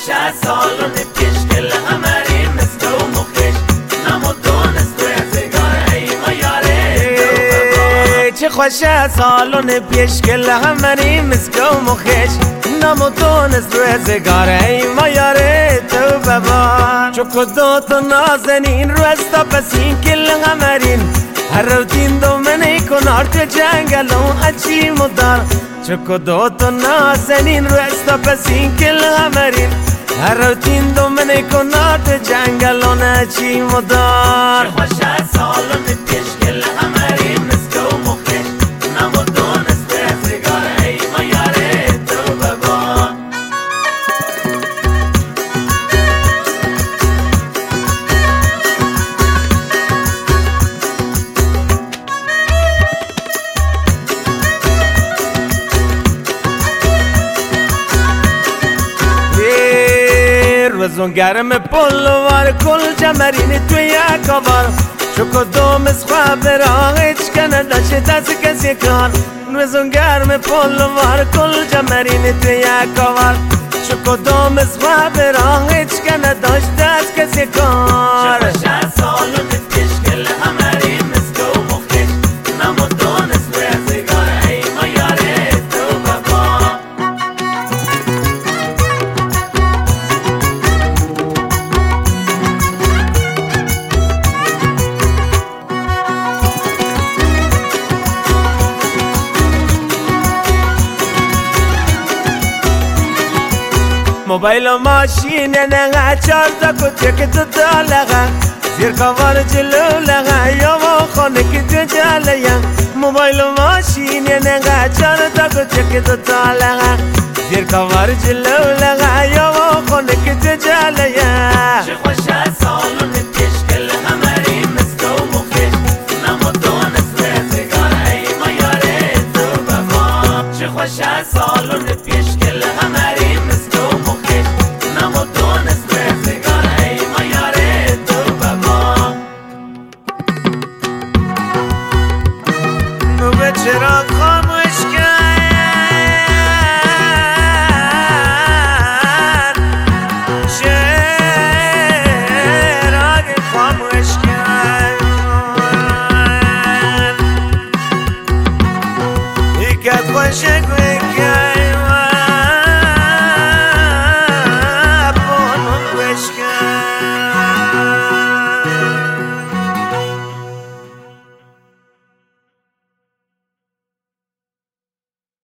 خوشه سالون پیشگل همری مسکه و مخش نمودونست روزگار ای ما یاره چه خوشه سالون پیشگل همری مسکه و مخش نمودونست روزگار ای ما یاره تو ببار چو کدوت نازنین روستا پسین کل همرین هر روتین دو منی کنار تو جنگلون اچی مدار چو کدوت نازنین روستا پسین کل همرین هر روتین دو منی کنار تو جنگلون اچی مدار خوشه سالون پیشگل همری مسکه و مخش نمودونست روزگار ای ما یاره تو ببار روزون گرم پلوار کل جمرین توی یک آوار چو کدوم از خواب را هیچ کنه داشته دست کسی کار روزون گرم پلوار کل جمرین توی یک آوار چو کدوم از خواب را هیچ کنه داشته دست کسی کار خوشه سالون پیشگل همری مسکه و مخش نمودونست روزگار ای ما یاره تو ببار موبایل و ماشین نگه چار تا کچه که تو دالغه زیر کامار جلو لغه یا و خانه که تو جالگه موبایل و ماشین نگه چار تا کچه که تو دالغه زیر کامار جلو لغه یا و خانه که تو جالگه چه خوشه